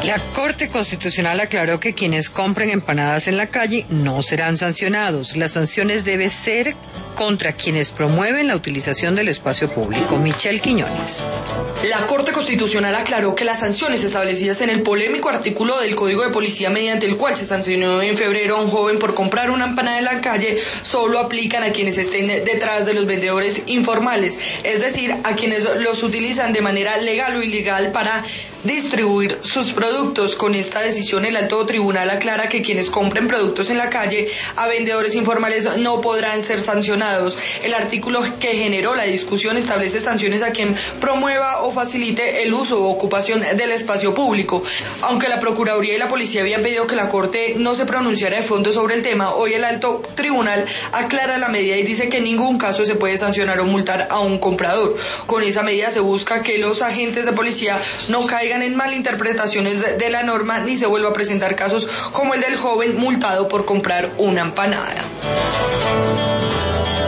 La Corte Constitucional aclaró que quienes compren empanadas en la calle no serán sancionados. Las sanciones deben ser contra quienes promueven la utilización del espacio público. Michelle Quiñones. La Corte Constitucional aclaró que las sanciones establecidas en el polémico artículo del Código de Policía mediante el cual se sancionó en febrero a un joven por comprar una empanada en la calle solo aplican a quienes estén detrás de los vendedores informales, es decir, a quienes los utilizan de manera legal o ilegal para distribuir sus productos. Con esta decisión el Alto Tribunal aclara que quienes compren productos en la calle a vendedores informales no podrán ser sancionados. El artículo que generó la discusión establece sanciones a quien promueva o facilite el uso o ocupación del espacio público. Aunque la Procuraduría y la Policía habían pedido que la Corte no se pronunciara de fondo sobre el tema, hoy el Alto Tribunal aclara la medida y dice que en ningún caso se puede sancionar o multar a un comprador. Con esa medida se busca que los agentes de policía no caigan en malinterpretaciones de la norma ni se vuelva a presentar casos como el del joven multado por comprar una empanada.